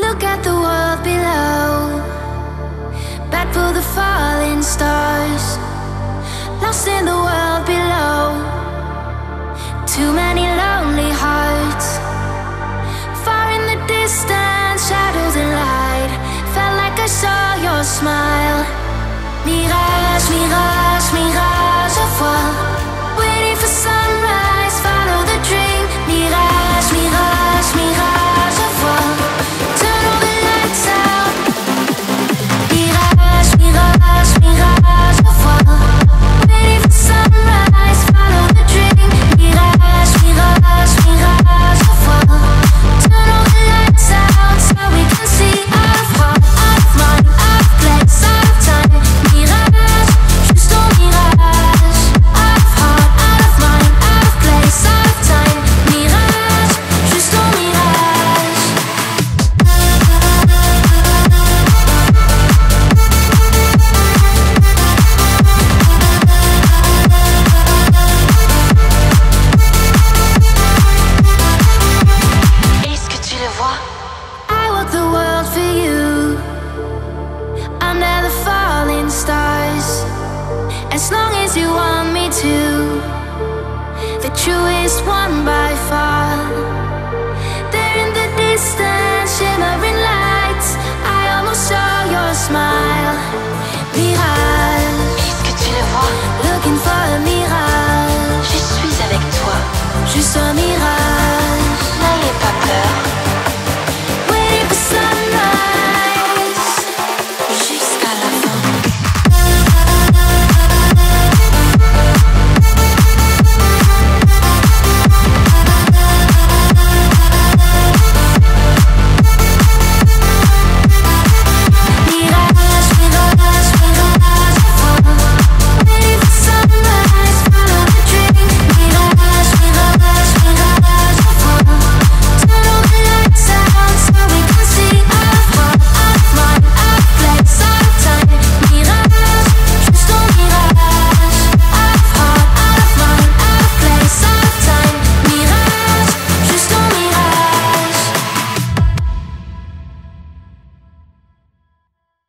Look at the world below, bad for the falling stars, lost in the world below. Too many lonely hearts, far in the distance, shadows and light. Felt like I saw your smile. Mirage, mirage, mirage of what? Waiting for sunrise, follow the dream. Mirage, mirage, mirage of what? Turn all the lights out. Mirage, mirage, mirage of what? Waiting for sunrise, follow the dream. Mirage, mirage, mirage of what? Turn all the lights out so we can see our heart, our mind, our place, our time. Mirage, juste un mirage. Our heart, our mind, our place, our time. Mirage, juste un mirage. Est-ce que tu le vois? I walk the world for you, under the falling stars, as long as you want me to. The truest one by far, there in the distance.